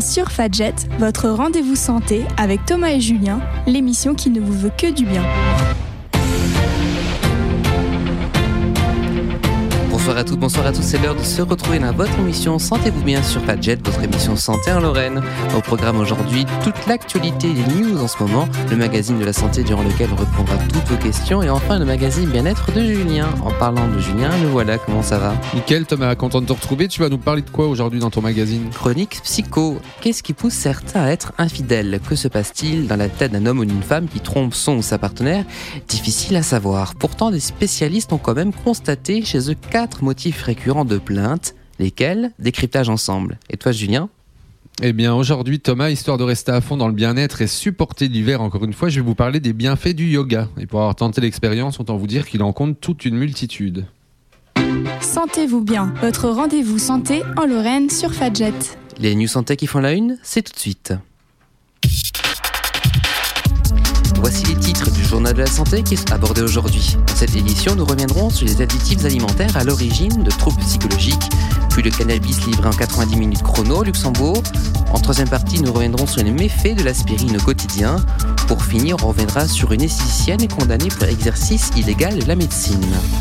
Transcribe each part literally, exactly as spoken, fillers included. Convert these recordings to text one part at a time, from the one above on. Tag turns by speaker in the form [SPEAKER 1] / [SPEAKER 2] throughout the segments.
[SPEAKER 1] sur Fadjet, votre rendez-vous santé avec Thomas et Julien, l'émission qui ne vous veut que du bien.
[SPEAKER 2] Bonsoir à toutes, bonsoir à tous, c'est l'heure de se retrouver dans votre émission Sentez-vous bien sur Fadjet, votre émission santé en Lorraine. Au programme aujourd'hui, toute l'actualité des news en ce moment, le magazine de la santé durant lequel on répondra à toutes vos questions et enfin le magazine bien-être de Julien. En parlant de Julien, le voilà, comment ça va ?
[SPEAKER 3] Nickel Thomas, content de te retrouver. Tu vas nous parler de quoi aujourd'hui dans ton magazine ?
[SPEAKER 2] Chronique psycho. Qu'est-ce qui pousse certains à être infidèles ? Que se passe-t-il dans la tête d'un homme ou d'une femme qui trompe son ou sa partenaire ? Difficile à savoir. Pourtant, des spécialistes ont quand même constaté chez eux quatre motifs récurrents de plainte, lesquels décryptage ensemble. Et toi Julien ?
[SPEAKER 3] Eh bien aujourd'hui Thomas, histoire de rester à fond dans le bien-être et supporter l'hiver encore une fois, je vais vous parler des bienfaits du yoga. Et pour avoir tenté l'expérience, autant vous dire qu'il en compte toute une multitude.
[SPEAKER 1] Sentez-vous bien, votre rendez-vous santé en Lorraine sur Fadjet.
[SPEAKER 2] Les news santé qui font la une, c'est tout de suite. Voici les titres du journal de la santé qui sont abordés aujourd'hui. Dans cette édition, nous reviendrons sur les additifs alimentaires à l'origine de troubles psychologiques, puis le cannabis livré en quatre-vingt-dix minutes chrono au Luxembourg. En troisième partie, nous reviendrons sur les méfaits de l'aspirine au quotidien. Pour finir, on reviendra sur une esthéticienne condamnée pour exercice illégal de la médecine.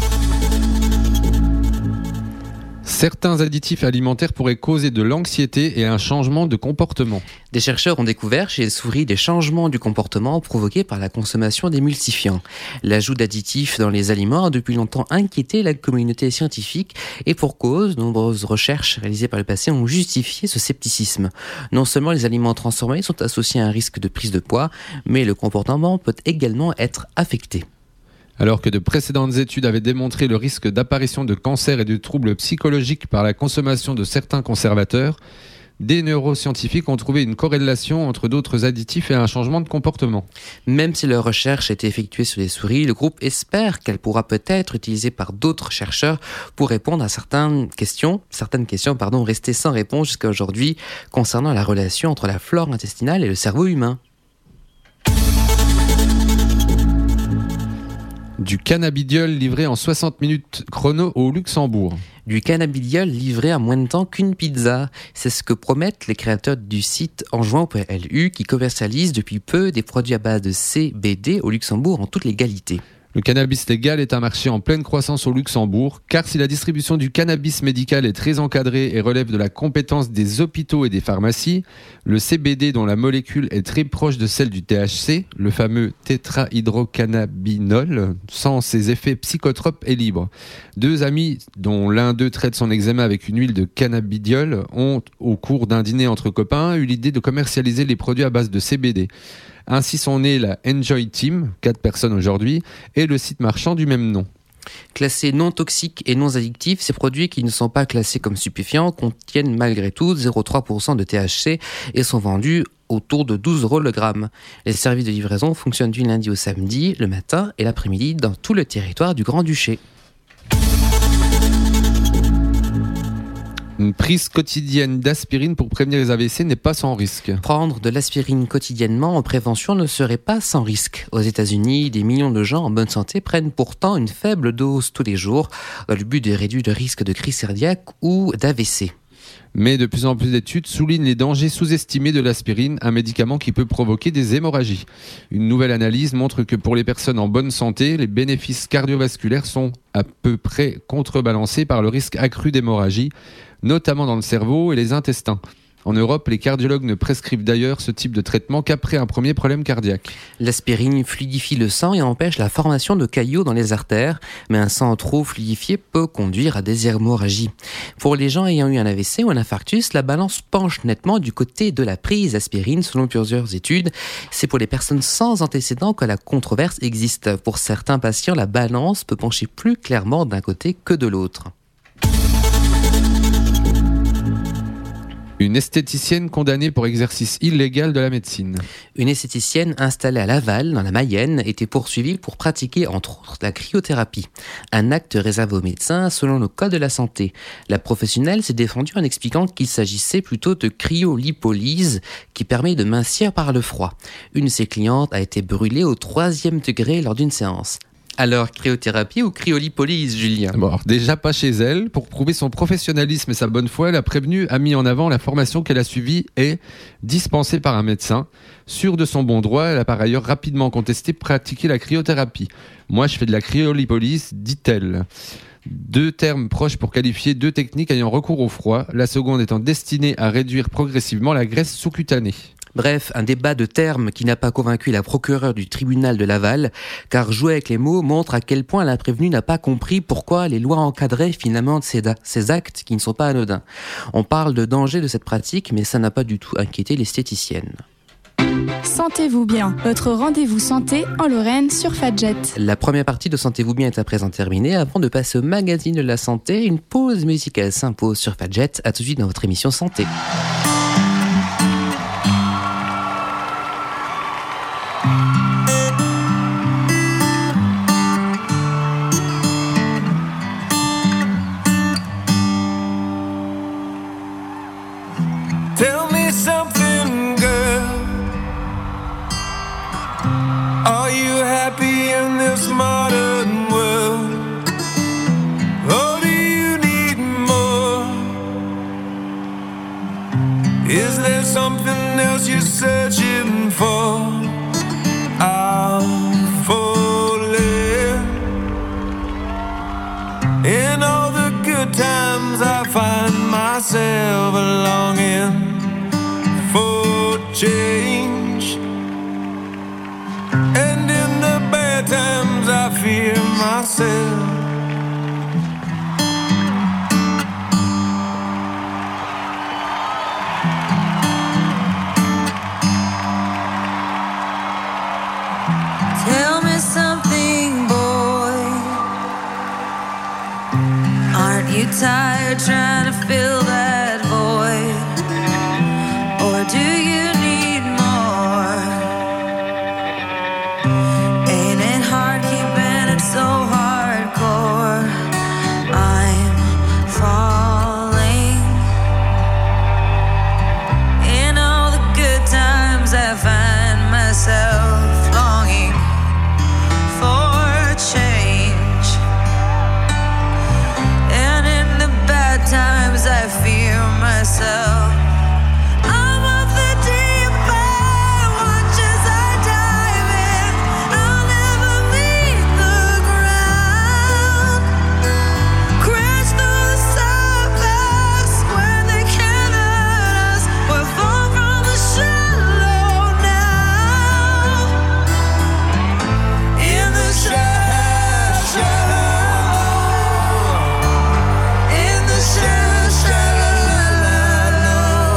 [SPEAKER 3] Certains additifs alimentaires pourraient causer de l'anxiété et un changement de comportement.
[SPEAKER 2] Des chercheurs ont découvert chez les souris des changements du comportement provoqués par la consommation d'émulsifiants. L'ajout d'additifs dans les aliments a depuis longtemps inquiété la communauté scientifique et pour cause, de nombreuses recherches réalisées par le passé ont justifié ce scepticisme. Non seulement les aliments transformés sont associés à un risque de prise de poids, mais le comportement peut également être affecté.
[SPEAKER 3] Alors que de précédentes études avaient démontré le risque d'apparition de cancer et de troubles psychologiques par la consommation de certains conservateurs, des neuroscientifiques ont trouvé une corrélation entre d'autres additifs et un changement de comportement.
[SPEAKER 2] Même si leur recherche a été effectuée sur les souris, le groupe espère qu'elle pourra peut-être être utilisée par d'autres chercheurs pour répondre à certaines questions, certaines questions pardon, restées sans réponse jusqu'à aujourd'hui concernant la relation entre la flore intestinale et le cerveau humain.
[SPEAKER 3] Du cannabidiol livré en soixante minutes chrono au Luxembourg.
[SPEAKER 2] Du cannabidiol livré en moins de temps qu'une pizza. C'est ce que promettent les créateurs du site Enjoint point L U qui commercialise depuis peu des produits à base de C B D au Luxembourg en toute légalité.
[SPEAKER 3] Le cannabis légal est un marché en pleine croissance au Luxembourg, car si la distribution du cannabis médical est très encadrée et relève de la compétence des hôpitaux et des pharmacies, le C B D, dont la molécule est très proche de celle du T H C, le fameux tétrahydrocannabinol, sans ses effets psychotropes, est libre. Deux amis, dont l'un d'eux traite son eczéma avec une huile de cannabidiol, ont, au cours d'un dîner entre copains, eu l'idée de commercialiser les produits à base de C B D. Ainsi sont nés la Enjoy Team, quatre personnes aujourd'hui, et le site marchand du même nom.
[SPEAKER 2] Classés non toxiques et non addictifs, ces produits qui ne sont pas classés comme stupéfiants contiennent malgré tout zéro virgule trois pour cent de T H C et sont vendus autour de douze euros le gramme. Les services de livraison fonctionnent du lundi au samedi, le matin et l'après-midi dans tout le territoire du Grand-Duché.
[SPEAKER 3] Une prise quotidienne d'aspirine pour prévenir les A V C n'est pas sans risque.
[SPEAKER 2] Prendre de l'aspirine quotidiennement en prévention ne serait pas sans risque. Aux États-Unis, des millions de gens en bonne santé prennent pourtant une faible dose tous les jours dans le but de réduire le risque de crise cardiaque ou d'A V C.
[SPEAKER 3] Mais de plus en plus d'études soulignent les dangers sous-estimés de l'aspirine, un médicament qui peut provoquer des hémorragies. Une nouvelle analyse montre que pour les personnes en bonne santé, les bénéfices cardiovasculaires sont à peu près contrebalancés par le risque accru d'hémorragie, notamment dans le cerveau et les intestins. En Europe, les cardiologues ne prescrivent d'ailleurs ce type de traitement qu'après un premier problème cardiaque.
[SPEAKER 2] L'aspirine fluidifie le sang et empêche la formation de caillots dans les artères, mais un sang trop fluidifié peut conduire à des hémorragies. Pour les gens ayant eu un A V C ou un infarctus, la balance penche nettement du côté de la prise d'aspirine selon plusieurs études. C'est pour les personnes sans antécédents que la controverse existe. Pour certains patients, la balance peut pencher plus clairement d'un côté que de l'autre.
[SPEAKER 3] Une esthéticienne condamnée pour exercice illégal de la médecine.
[SPEAKER 2] Une esthéticienne installée à Laval, dans la Mayenne, était poursuivie pour pratiquer entre autres la cryothérapie. Un acte réservé aux médecins selon le code de la santé. La professionnelle s'est défendue en expliquant qu'il s'agissait plutôt de cryolipolyse qui permet de mincir par le froid. Une de ses clientes a été brûlée au troisième degré lors d'une séance. Alors, cryothérapie ou cryolipolyse, Julien?
[SPEAKER 3] Bon, alors, déjà pas chez elle. Pour prouver son professionnalisme et sa bonne foi, la prévenue a mis en avant la formation qu'elle a suivie et dispensée par un médecin. Sûre de son bon droit, elle a par ailleurs rapidement contesté pratiquer la cryothérapie. Moi, je fais de la cryolipolyse, dit-elle. Deux termes proches pour qualifier deux techniques ayant recours au froid, la seconde étant destinée à réduire progressivement la graisse sous-cutanée.
[SPEAKER 2] Bref, un débat de termes qui n'a pas convaincu la procureure du tribunal de Laval, car jouer avec les mots montre à quel point la prévenue n'a pas compris pourquoi les lois encadraient finalement ces, da- ces actes qui ne sont pas anodins. On parle de danger de cette pratique, mais ça n'a pas du tout inquiété l'esthéticienne.
[SPEAKER 1] Sentez-vous bien, votre rendez-vous santé en Lorraine sur Fadjet.
[SPEAKER 2] La première partie de Sentez-vous bien est à présent terminée. Avant de passer au magazine de la santé, une pause musicale s'impose sur Fadjet. À tout de suite dans votre émission Santé.
[SPEAKER 4] Tell me something, girl. Are you happy in this modern world? Or do you need more? Is there something else you're searching for? I'm falling. In all the good times I find myself longing for change, and in the bad times I fear myself.
[SPEAKER 5] Tell me something, boy. Aren't you tired trying to fill that void? Or do you need more? Ain't it hard keeping it so hardcore? I'm falling. In all the good times I find myself longing for change, and in the bad times I fear myself. I'm of the deep end, watch as I dive in. I'll never meet the ground. Crash through the surface where they can't hurt us. We're far from the shallow now. In the shallow, shallow, in the shallow, shallow,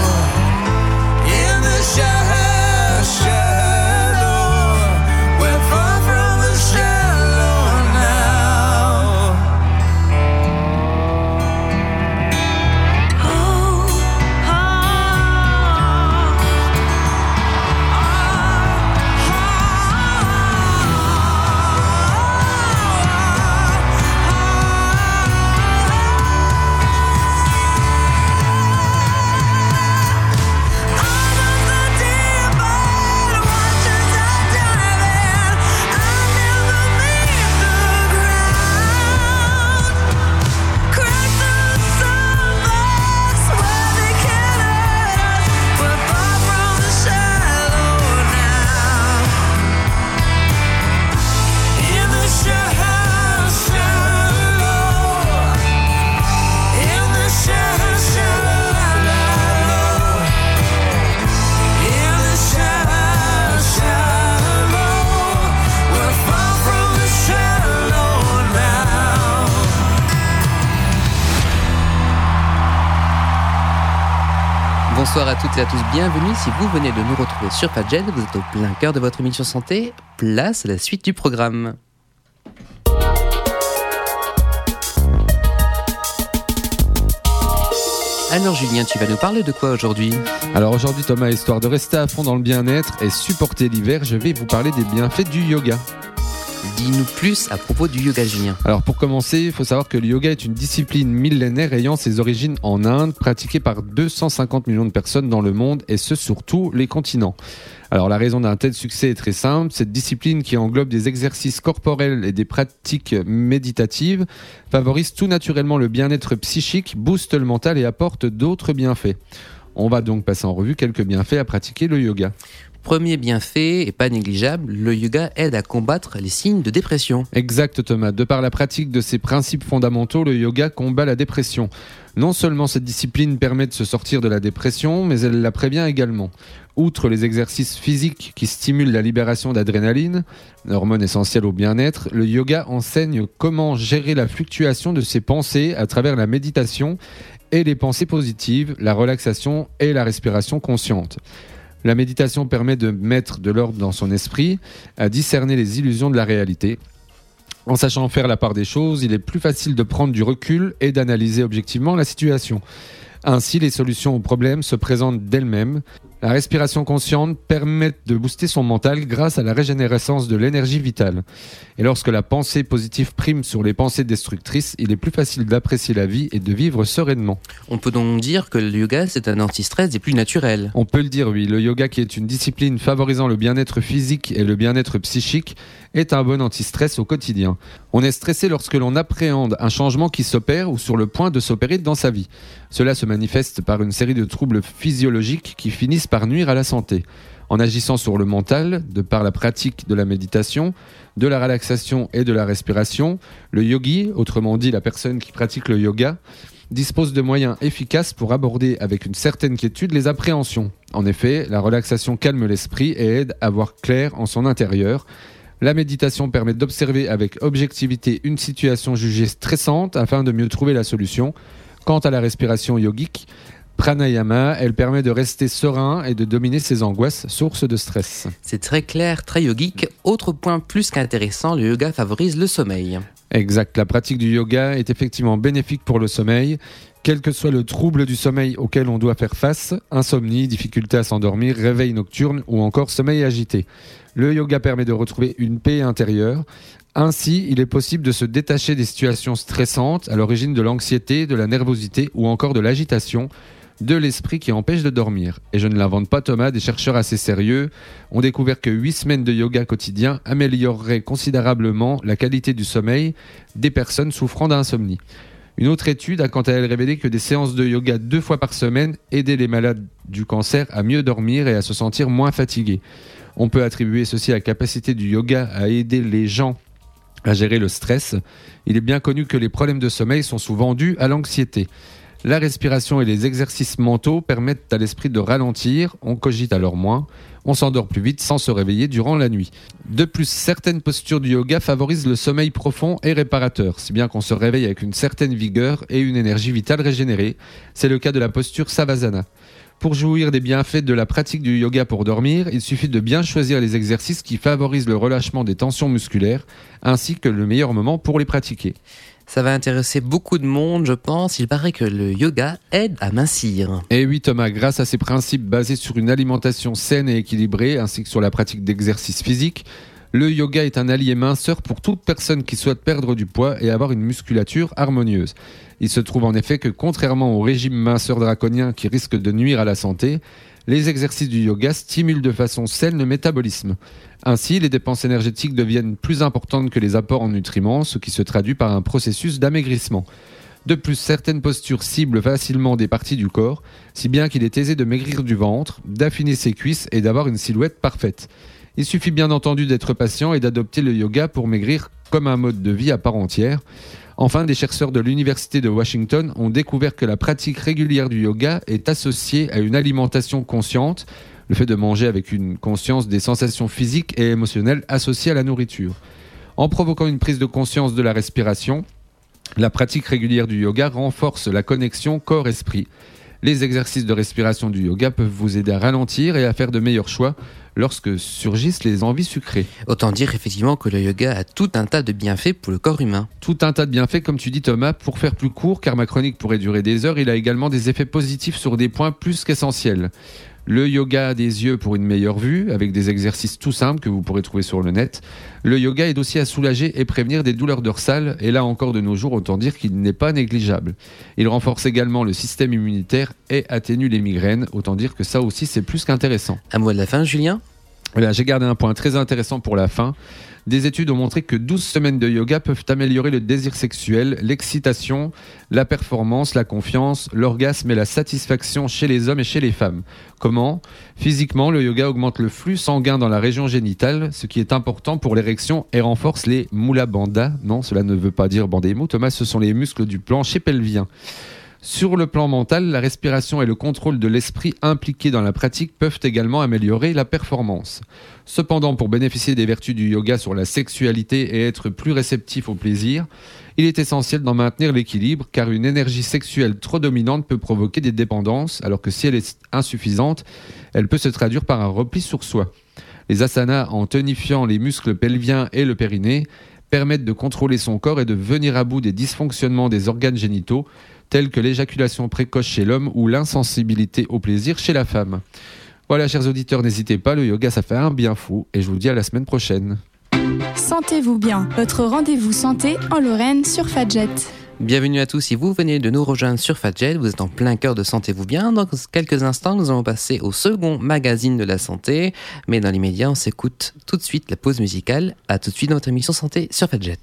[SPEAKER 5] in the shallow, shallow, we're far from the shallow now. Oh,
[SPEAKER 2] Bonsoir à toutes et à tous, bienvenue. Si vous venez de nous retrouver sur Fadjet, vous êtes au plein cœur de votre émission santé. Place à la suite du programme. Alors Julien, tu vas nous parler de quoi aujourd'hui?
[SPEAKER 3] Alors aujourd'hui Thomas, histoire de rester à fond dans le bien-être et supporter l'hiver, je vais vous parler des bienfaits du yoga.
[SPEAKER 2] Dis-nous plus à propos du yoga, Julien.
[SPEAKER 3] Alors pour commencer, il faut savoir que le yoga est une discipline millénaire ayant ses origines en Inde, pratiquée par deux cent cinquante millions de personnes dans le monde, et ce sur tous les continents. Alors la raison d'un tel succès est très simple, cette discipline qui englobe des exercices corporels et des pratiques méditatives favorise tout naturellement le bien-être psychique, booste le mental et apporte d'autres bienfaits. On va donc passer en revue quelques bienfaits à pratiquer le yoga.
[SPEAKER 2] Premier bienfait, et pas négligeable, le yoga aide à combattre les signes de dépression.
[SPEAKER 3] Exact Thomas, de par la pratique de ses principes fondamentaux, le yoga combat la dépression. Non seulement cette discipline permet de se sortir de la dépression, mais elle la prévient également. Outre les exercices physiques qui stimulent la libération d'adrénaline, hormone essentielle au bien-être, le yoga enseigne comment gérer la fluctuation de ses pensées à travers la méditation et les pensées positives, la relaxation et la respiration consciente. La méditation permet de mettre de l'ordre dans son esprit, à discerner les illusions de la réalité. En sachant faire la part des choses, il est plus facile de prendre du recul et d'analyser objectivement la situation. Ainsi, les solutions aux problèmes se présentent d'elles-mêmes. La respiration consciente permet de booster son mental grâce à la régénérescence de l'énergie vitale. Et lorsque la pensée positive prime sur les pensées destructrices, il est plus facile d'apprécier la vie et de vivre sereinement.
[SPEAKER 2] On peut donc dire que le yoga, c'est un anti-stress des plus naturels.
[SPEAKER 3] On peut le dire, oui. Le yoga, qui est une discipline favorisant le bien-être physique et le bien-être psychique, est un bon anti-stress au quotidien. On est stressé lorsque l'on appréhende un changement qui s'opère ou sur le point de s'opérer dans sa vie. Cela se manifeste par une série de troubles physiologiques qui finissent par nuire à la santé. En agissant sur le mental, de par la pratique de la méditation, de la relaxation et de la respiration, le yogi, autrement dit la personne qui pratique le yoga, dispose de moyens efficaces pour aborder avec une certaine quiétude les appréhensions. En effet, la relaxation calme l'esprit et aide à voir clair en son intérieur. La méditation permet d'observer avec objectivité une situation jugée stressante afin de mieux trouver la solution. Quant à la respiration yogique, pranayama, elle permet de rester serein et de dominer ses angoisses, source de stress.
[SPEAKER 2] C'est très clair, très yogique. Autre point plus qu'intéressant, le yoga favorise le sommeil.
[SPEAKER 3] Exact, la pratique du yoga est effectivement bénéfique pour le sommeil. Quel que soit le trouble du sommeil auquel on doit faire face, insomnie, difficulté à s'endormir, réveil nocturne ou encore sommeil agité. Le yoga permet de retrouver une paix intérieure. Ainsi, il est possible de se détacher des situations stressantes à l'origine de l'anxiété, de la nervosité ou encore de l'agitation, de l'esprit qui empêche de dormir. Et je ne l'invente pas Thomas, des chercheurs assez sérieux ont découvert que huit semaines de yoga quotidien amélioreraient considérablement la qualité du sommeil des personnes souffrant d'insomnie. Une autre étude a quant à elle révélé que des séances de yoga deux fois par semaine aidaient les malades du cancer à mieux dormir et à se sentir moins fatigués. On peut attribuer ceci à la capacité du yoga à aider les gens à gérer le stress. Il est bien connu que les problèmes de sommeil sont souvent dus à l'anxiété. La respiration et les exercices mentaux permettent à l'esprit de ralentir, on cogite alors moins, on s'endort plus vite sans se réveiller durant la nuit. De plus, certaines postures du yoga favorisent le sommeil profond et réparateur, si bien qu'on se réveille avec une certaine vigueur et une énergie vitale régénérée. C'est le cas de la posture Savasana. Pour jouir des bienfaits de la pratique du yoga pour dormir, il suffit de bien choisir les exercices qui favorisent le relâchement des tensions musculaires, ainsi que le meilleur moment pour les pratiquer.
[SPEAKER 2] Ça va intéresser beaucoup de monde, je pense. Il paraît que le yoga aide à mincir.
[SPEAKER 3] Et oui Thomas, grâce à ses principes basés sur une alimentation saine et équilibrée, ainsi que sur la pratique d'exercices physiques, le yoga est un allié minceur pour toute personne qui souhaite perdre du poids et avoir une musculature harmonieuse. Il se trouve en effet que contrairement au régime minceur draconien qui risque de nuire à la santé, les exercices du yoga stimulent de façon saine le métabolisme. Ainsi, les dépenses énergétiques deviennent plus importantes que les apports en nutriments, ce qui se traduit par un processus d'amaigrissement. De plus, certaines postures ciblent facilement des parties du corps, si bien qu'il est aisé de maigrir du ventre, d'affiner ses cuisses et d'avoir une silhouette parfaite. Il suffit bien entendu d'être patient et d'adopter le yoga pour maigrir comme un mode de vie à part entière. Enfin, des chercheurs de l'Université de Washington ont découvert que la pratique régulière du yoga est associée à une alimentation consciente, le fait de manger avec une conscience des sensations physiques et émotionnelles associées à la nourriture. En provoquant une prise de conscience de la respiration, la pratique régulière du yoga renforce la connexion corps-esprit. Les exercices de respiration du yoga peuvent vous aider à ralentir et à faire de meilleurs choix lorsque surgissent les envies sucrées.
[SPEAKER 2] Autant dire effectivement que le yoga a tout un tas de bienfaits pour le corps humain.
[SPEAKER 3] Tout un tas de bienfaits, comme tu dis Thomas. Pour faire plus court, car ma chronique pourrait durer des heures, il a également des effets positifs sur des points plus qu'essentiels. Le yoga des yeux pour une meilleure vue, avec des exercices tout simples que vous pourrez trouver sur le net. Le yoga aide aussi à soulager et prévenir des douleurs dorsales, et là encore de nos jours, autant dire qu'il n'est pas négligeable. Il renforce également le système immunitaire et atténue les migraines, autant dire que ça aussi c'est plus qu'intéressant.
[SPEAKER 2] Un mot de la fin, Julien ?
[SPEAKER 3] Voilà, j'ai gardé un point très intéressant pour la fin. Des études ont montré que douze semaines de yoga peuvent améliorer le désir sexuel, l'excitation, la performance, la confiance, l'orgasme et la satisfaction chez les hommes et chez les femmes. Comment ? Physiquement, le yoga augmente le flux sanguin dans la région génitale, ce qui est important pour l'érection et renforce les mula bandha. Non, cela ne veut pas dire bandez mou, Thomas, ce sont les muscles du plancher pelvien. Sur le plan mental, la respiration et le contrôle de l'esprit impliqués dans la pratique peuvent également améliorer la performance. Cependant, pour bénéficier des vertus du yoga sur la sexualité et être plus réceptif au plaisir, il est essentiel d'en maintenir l'équilibre, car une énergie sexuelle trop dominante peut provoquer des dépendances, alors que si elle est insuffisante, elle peut se traduire par un repli sur soi. Les asanas, en tonifiant les muscles pelviens et le périnée, permettent de contrôler son corps et de venir à bout des dysfonctionnements des organes génitaux, tels que l'éjaculation précoce chez l'homme ou l'insensibilité au plaisir chez la femme. Voilà, chers auditeurs, n'hésitez pas, le yoga ça fait un bien fou, et je vous dis à la semaine prochaine.
[SPEAKER 1] Sentez-vous bien, votre rendez-vous santé en Lorraine sur Fadjet.
[SPEAKER 2] Bienvenue à tous, si vous venez de nous rejoindre sur Fadjet, vous êtes en plein cœur de Sentez-vous bien. Dans quelques instants, nous allons passer au second magazine de la santé, mais dans l'immédiat, on s'écoute tout de suite la pause musicale. À tout de suite dans votre émission Santé sur Fadjet.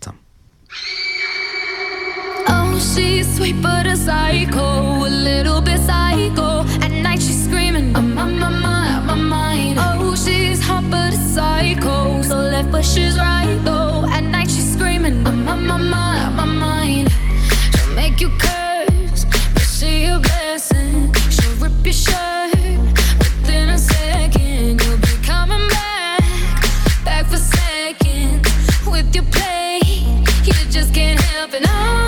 [SPEAKER 6] Oh, she's sweet but a psycho, a little bit psycho. At night she's screaming, I'm on my mind, my mind. Oh, she's hot but a psycho, so left but she's right though. At night she's screaming, I'm on my mind, my mind. She'll make you curse, but she a blessing. She'll rip your shirt within a second. You'll be coming back, back for seconds with your play. You just can't help it, no.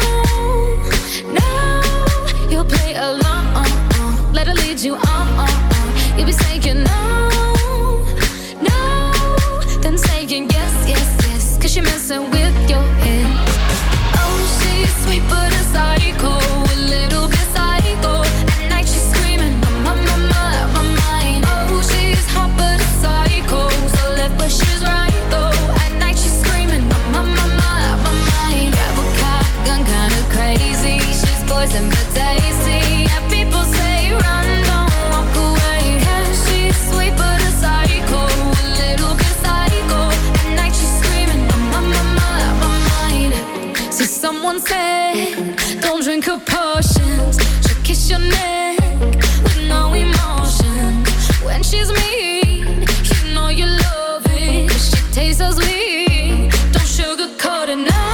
[SPEAKER 6] Play along, let her lead you on, on, on. You'll be saying no, no, then saying yes, yes, yes, cause you're messing with your head. Oh, she's sweet but a psycho, a little bit psycho. At night she's screaming, my, my, my, my mind. Oh, she's hot but a psycho, so left but she's right though. At night she's screaming, my, my, my, my, my mind. Grab a cop, gun kinda crazy, she's poison but tasty. Yeah, people say run, don't walk away. Yeah, she's sweet but a psycho, a little bit psycho. At night she's screaming, my, my, my, my mind. See, someone said, don't drink her potions. She'll kiss your neck with no emotion. When she's mean, you know you love it, cause she tastes so sweet. Don't sugarcoat it, no.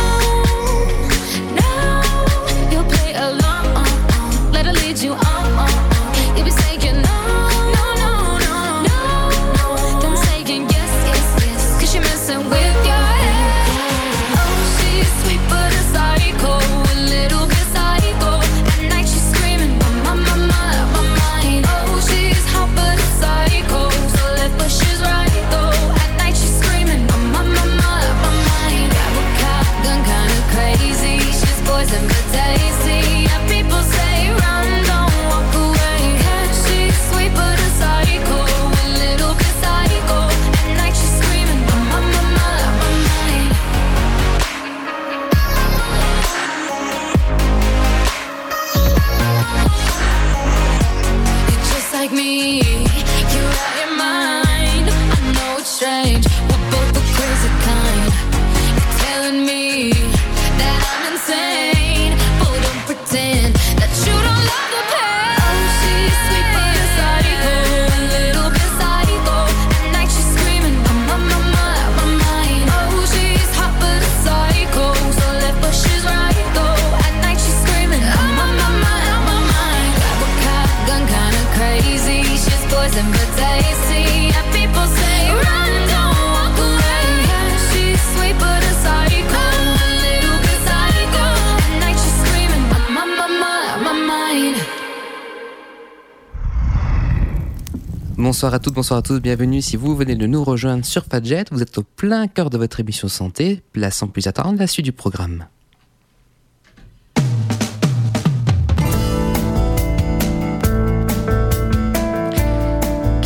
[SPEAKER 6] You on, on, on. You'll be saying no, no, no, no, no. Then saying yes, yes, yes, cause you're messing with your head. Oh, she's sweet but a psycho, a little bit psycho. At night she's screaming, my, my, my, my mind. Oh, she's hot but a psycho, so left but she's right though. At night she's screaming, my, my, my, my mind. Grab a cop, gun kinda crazy, she's poison but tasty. Yeah, people say run. Like me, you're out your mind. I know it's strange, we're both the crazy kind. You're telling me that I'm insane, but don't pretend that you don't love the pain. Oh, she's sweet but a psycho, a little bit psycho. At night she's screaming, my, my, my, my mind. Oh, she's hot but a psycho, so left but she's right though. At night she's screaming, my, my, my, my mind. Grab a cop, gun kinda crazy, she's poison but tasty. Yeah, people say run, don't walk away. Yeah, she's sweet but a psycho, a little bit psycho. At night she's screaming, my, my, my, my mind.
[SPEAKER 2] Bonsoir à toutes, bonsoir à tous, bienvenue si vous venez de nous rejoindre sur Fadjet. Vous êtes au plein cœur de votre émission santé. Place sans plus attendre la suite du programme.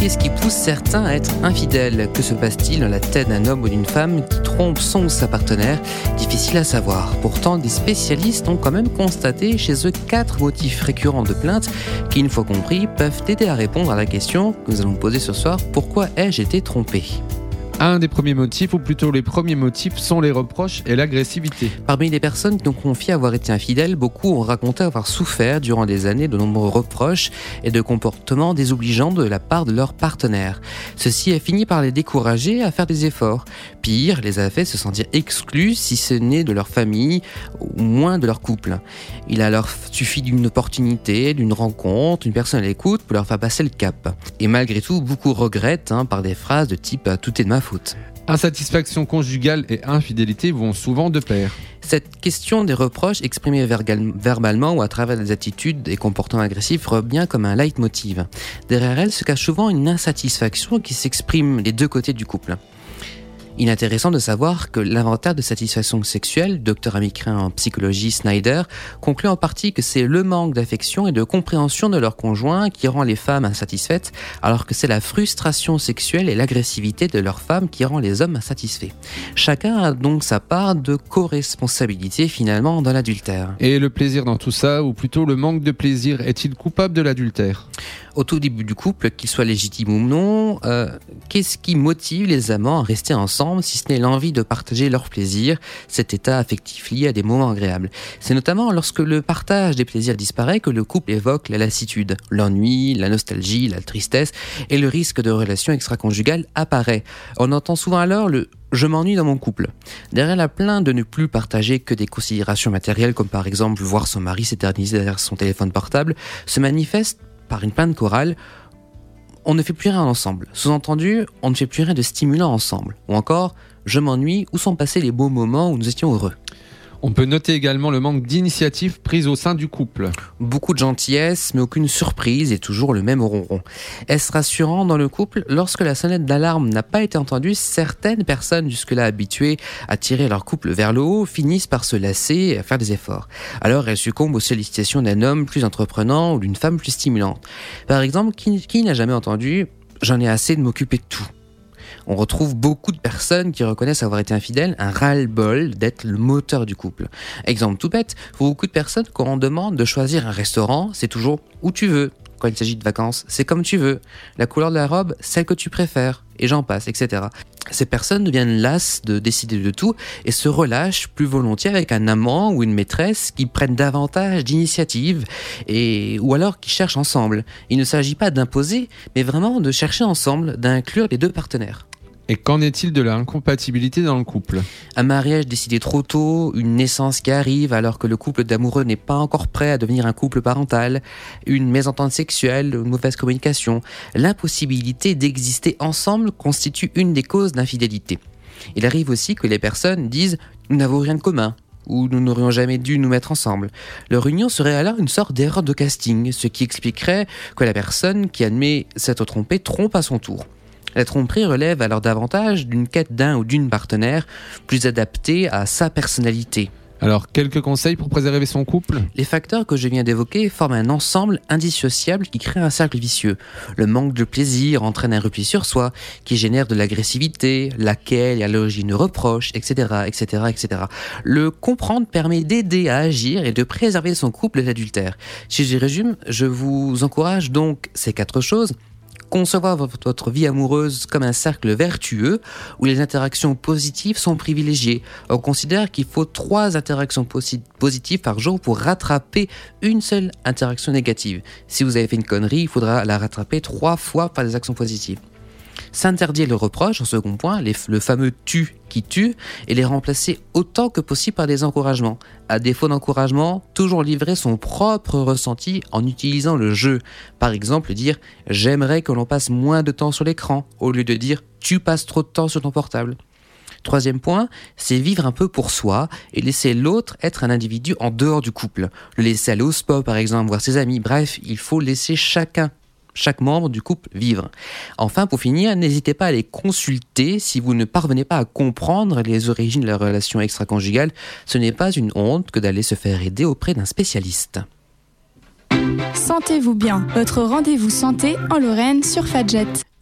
[SPEAKER 2] Qu'est-ce qui pousse certains à être infidèles? Que se passe-t-il dans la tête d'un homme ou d'une femme qui trompe son ou sa partenaire? Difficile à savoir. Pourtant, des spécialistes ont quand même constaté chez eux quatre motifs récurrents de plainte qui, une fois compris, peuvent aider à répondre à la question que nous allons poser ce soir: pourquoi ai-je été trompé?
[SPEAKER 3] Un des premiers motifs, ou plutôt les premiers motifs, sont les reproches et l'agressivité.
[SPEAKER 2] Parmi les personnes qui ont confié avoir été infidèles, beaucoup ont raconté avoir souffert durant des années de nombreux reproches et de comportements désobligeants de la part de leur partenaire. Ceci a fini par les décourager à faire des efforts. Pire, les a fait se sentir exclus, si ce n'est de leur famille, ou moins de leur couple. Il a alors suffi d'une opportunité, d'une rencontre, une personne à l'écoute pour leur faire passer le cap. Et malgré tout, beaucoup regrettent hein, par des phrases de type « tout est de ma faute ».
[SPEAKER 3] Insatisfaction conjugale et infidélité vont souvent de pair.
[SPEAKER 2] Cette question des reproches exprimés vergal- verbalement ou à travers des attitudes et comportements agressifs revient comme un leitmotiv. Derrière elle se cache souvent une insatisfaction qui s'exprime des deux côtés du couple. Il est intéressant de savoir que l'inventaire de satisfaction sexuelle, docteur américain en psychologie Snyder, conclut en partie que c'est le manque d'affection et de compréhension de leur conjoint qui rend les femmes insatisfaites, alors que c'est la frustration sexuelle et l'agressivité de leur femme qui rend les hommes insatisfaits. Chacun a donc sa part de co-responsabilité finalement dans l'adultère.
[SPEAKER 3] Et le plaisir dans tout ça, ou plutôt le manque de plaisir, est-il coupable de l'adultère ?
[SPEAKER 2] Au tout début du couple, qu'il soit légitime ou non, euh, qu'est-ce qui motive les amants à rester ensemble si ce n'est l'envie de partager leur plaisir, cet état affectif lié à des moments agréables? C'est notamment lorsque le partage des plaisirs disparaît que le couple évoque la lassitude, l'ennui, la nostalgie, la tristesse et le risque de relations extra-conjugales apparaît. On entend souvent alors le « je m'ennuie dans mon couple ». Derrière la plainte de ne plus partager que des considérations matérielles comme par exemple voir son mari s'éterniser derrière son téléphone portable se manifeste par une plainte chorale: on ne fait plus rien ensemble. Sous-entendu, on ne fait plus rien de stimulant ensemble. Ou encore, je m'ennuie, où sont passés les beaux moments où nous étions heureux?
[SPEAKER 3] On peut noter également le manque d'initiative prise au sein du couple.
[SPEAKER 2] Beaucoup de gentillesse, mais aucune surprise et toujours le même ronron. Est-ce rassurant dans le couple? Lorsque la sonnette d'alarme n'a pas été entendue, certaines personnes jusque-là habituées à tirer leur couple vers le haut finissent par se lasser et à faire des efforts. Alors elles succombent aux sollicitations d'un homme plus entreprenant ou d'une femme plus stimulante. Par exemple, qui, qui n'a jamais entendu « j'en ai assez de m'occuper de tout ». On retrouve beaucoup de personnes qui reconnaissent avoir été infidèles, un ras-le-bol d'être le moteur du couple. Exemple tout bête, pour beaucoup de personnes, quand on demande de choisir un restaurant, c'est toujours où tu veux. Quand il s'agit de vacances, c'est comme tu veux. La couleur de la robe, celle que tu préfères. Et j'en passe, et cetera. Ces personnes deviennent lasses de décider de tout et se relâchent plus volontiers avec un amant ou une maîtresse qui prennent davantage d'initiative et, ou alors qui cherchent ensemble. Il ne s'agit pas d'imposer, mais vraiment de chercher ensemble, d'inclure les deux partenaires.
[SPEAKER 3] Et qu'en est-il de l'incompatibilité dans le couple ?
[SPEAKER 2] Un mariage décidé trop tôt, une naissance qui arrive alors que le couple d'amoureux n'est pas encore prêt à devenir un couple parental, une mésentente sexuelle, une mauvaise communication. L'impossibilité d'exister ensemble constitue une des causes d'infidélité. Il arrive aussi que les personnes disent « nous n'avons rien de commun » ou « nous n'aurions jamais dû nous mettre ensemble ». Leur union serait alors une sorte d'erreur de casting, ce qui expliquerait que la personne qui admet s'être trompée trompe à son tour. La tromperie relève alors davantage d'une quête d'un ou d'une partenaire plus adaptée à sa personnalité.
[SPEAKER 3] Alors, quelques conseils pour préserver son couple ?
[SPEAKER 2] Les facteurs que je viens d'évoquer forment un ensemble indissociable qui crée un cercle vicieux. Le manque de plaisir entraîne un repli sur soi, qui génère de l'agressivité, laquelle est à l'origine de reproches, et cetera, et cetera, et cetera. Le comprendre permet d'aider à agir et de préserver son couple de l'adultère. Si je résume, je vous encourage donc ces quatre choses. Concevoir votre vie amoureuse comme un cercle vertueux où les interactions positives sont privilégiées. On considère qu'il faut trois interactions posi- positives par jour pour rattraper une seule interaction négative. Si vous avez fait une connerie, il faudra la rattraper trois fois par des actions positives. S'interdire le reproche, en second point, les, le fameux « tu » qui tue, et les remplacer autant que possible par des encouragements. À défaut d'encouragement, toujours livrer son propre ressenti en utilisant le jeu. Par exemple, dire « j'aimerais que l'on passe moins de temps sur l'écran » au lieu de dire « tu passes trop de temps sur ton portable ». Troisième point, c'est vivre un peu pour soi et laisser l'autre être un individu en dehors du couple. Le laisser aller au sport, par exemple, voir ses amis. Bref, il faut laisser chacun chaque membre du couple vivre. Enfin, pour finir, n'hésitez pas à les consulter si vous ne parvenez pas à comprendre les origines de la relation extra-conjugale. Ce n'est pas une honte que d'aller se faire aider auprès d'un spécialiste.
[SPEAKER 1] Sentez-vous bien, votre rendez-vous santé en Lorraine sur Fadjet.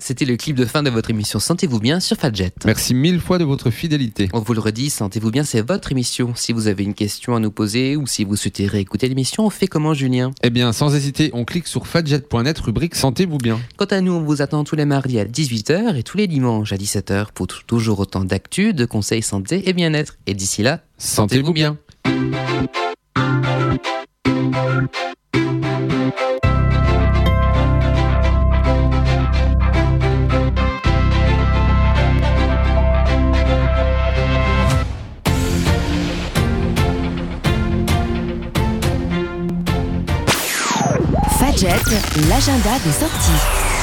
[SPEAKER 2] C'était le clip de fin de votre émission Sentez-vous bien sur Fadjet.
[SPEAKER 3] Merci mille fois de votre fidélité.
[SPEAKER 2] On vous le redit, Sentez-vous bien, c'est votre émission. Si vous avez une question à nous poser ou si vous souhaitez réécouter l'émission, on fait comment, Julien ?
[SPEAKER 3] Eh bien, sans hésiter, on clique sur fadjet point net, rubrique Sentez-vous bien.
[SPEAKER 2] Quant à nous, on vous attend tous les mardis à dix-huit heures et tous les dimanches à dix-sept heures pour t- toujours autant d'actu, de conseils santé et bien-être. Et d'ici là,
[SPEAKER 3] Sentez-vous bien.
[SPEAKER 7] Fadjet, l'agenda des sorties.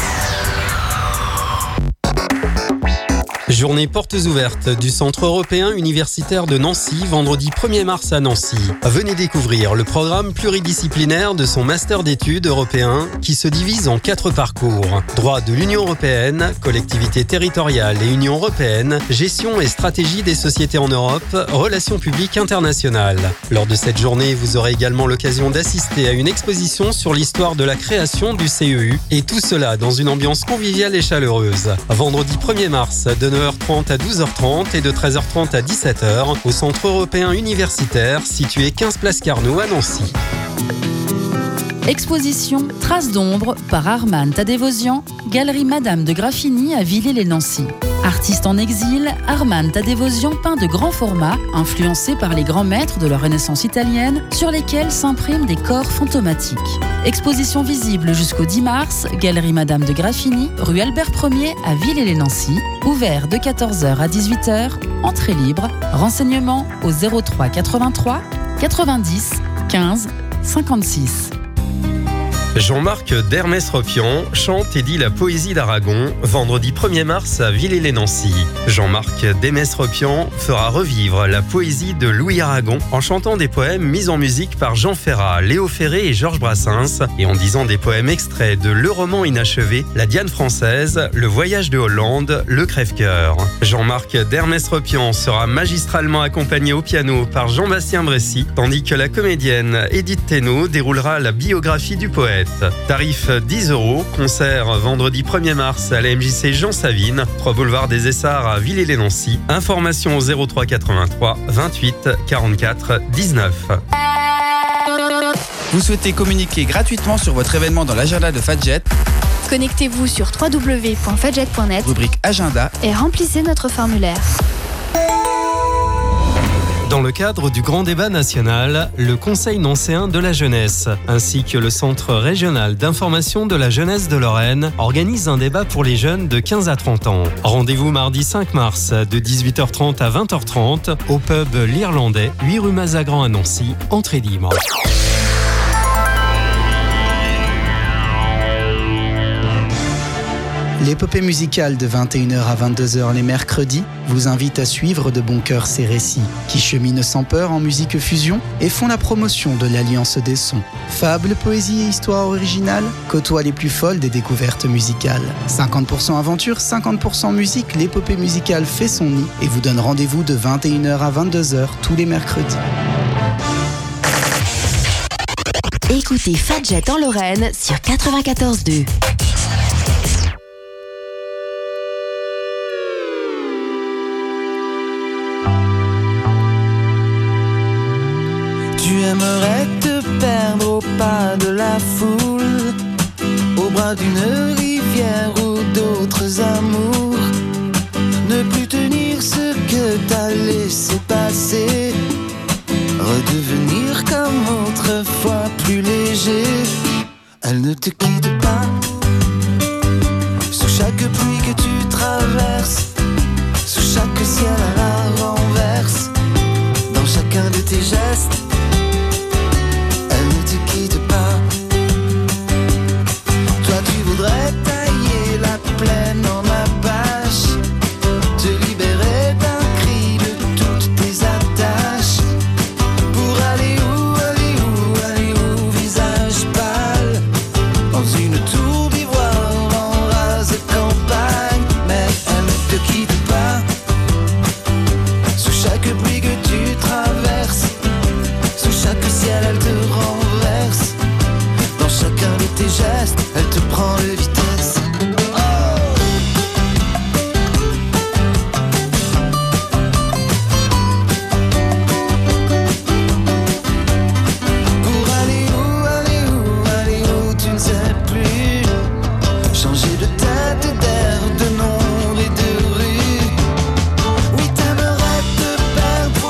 [SPEAKER 8] Journée portes ouvertes du Centre européen universitaire de Nancy, vendredi premier mars à Nancy. Venez découvrir le programme pluridisciplinaire de son master d'études européen qui se divise en quatre parcours. Droit de l'Union européenne, collectivité territoriale et Union européenne, gestion et stratégie des sociétés en Europe, relations publiques internationales. Lors de cette journée, vous aurez également l'occasion d'assister à une exposition sur l'histoire de la création du C E U et tout cela dans une ambiance conviviale et chaleureuse. Vendredi premier mars, de neuf heures trente à douze heures trente et de treize heures trente à dix-sept heures au Centre européen universitaire situé quinze place Carnot à Nancy.
[SPEAKER 9] Exposition Traces d'ombre par Armand Tadevosian, Galerie Madame de Graffigny à Villers-les-Nancy. Artiste en exil, Armand Tadevosian peint de grands formats, influencés par les grands maîtres de la Renaissance italienne, sur lesquels s'impriment des corps fantomatiques. Exposition visible jusqu'au dix mars, Galerie Madame de Graffigny, rue Albert premier à Villers-les-Nancy, ouvert de quatorze heures à dix-huit heures, entrée libre, renseignements au zéro trois quatre-vingt-trois quatre-vingt-dix quinze cinquante-six.
[SPEAKER 8] Jean-Marc Dermès-Ropian chante et dit la poésie d'Aragon, vendredi premier mars à Villers-les-Nancy. Jean-Marc Dermès-Ropian fera revivre la poésie de Louis Aragon en chantant des poèmes mis en musique par Jean Ferrat, Léo Ferré et Georges Brassens et en disant des poèmes extraits de Le roman inachevé, La Diane française, Le voyage de Hollande, Le crève-cœur. Jean-Marc Dermès-Ropian sera magistralement accompagné au piano par Jean-Bastien Bressy, tandis que la comédienne Edith Thénault déroulera la biographie du poète. Tarif dix euros, concert vendredi premier mars à la M J C Jean Savine, trois boulevard des Essarts à Villers-les-Nancy. Information au zéro trois quatre-vingt-trois vingt-huit quarante-quatre dix-neuf.
[SPEAKER 10] Vous souhaitez communiquer gratuitement sur votre événement dans l'agenda de Fadjet?
[SPEAKER 1] Connectez-vous sur w w w point fadjet point net,
[SPEAKER 10] rubrique agenda,
[SPEAKER 1] et remplissez notre formulaire.
[SPEAKER 8] Dans le cadre du Grand Débat National, le Conseil nancéen de la jeunesse, ainsi que le Centre régional d'information de la jeunesse de Lorraine, organisent un débat pour les jeunes de quinze à trente ans. Rendez-vous mardi cinq mars de dix-huit heures trente à vingt heures trente au pub L'Irlandais, huit rue Mazagran à Nancy, entrée libre.
[SPEAKER 10] L'épopée musicale de vingt et une heures à vingt-deux heures les mercredis vous invite à suivre de bon cœur ces récits qui cheminent sans peur en musique fusion et font la promotion de l'alliance des sons. Fables, poésie et histoire originale côtoient les plus folles des découvertes musicales. cinquante pour cent aventure, cinquante pour cent musique, l'épopée musicale fait son nid et vous donne rendez-vous de vingt et une heures à vingt-deux heures tous les mercredis.
[SPEAKER 7] Écoutez Fadjet en Lorraine sur quatre-vingt-quatorze deux.
[SPEAKER 11] Tu aimerais te perdre au pas de la foule, au bras d'une rivière ou d'autres amours, ne plus tenir ce que t'as laissé passer, redevenir comme autrefois plus léger. Elle ne te quitte pas, sous chaque pluie que tu traverses, sous chaque ciel à la renverse, dans chacun de tes gestes.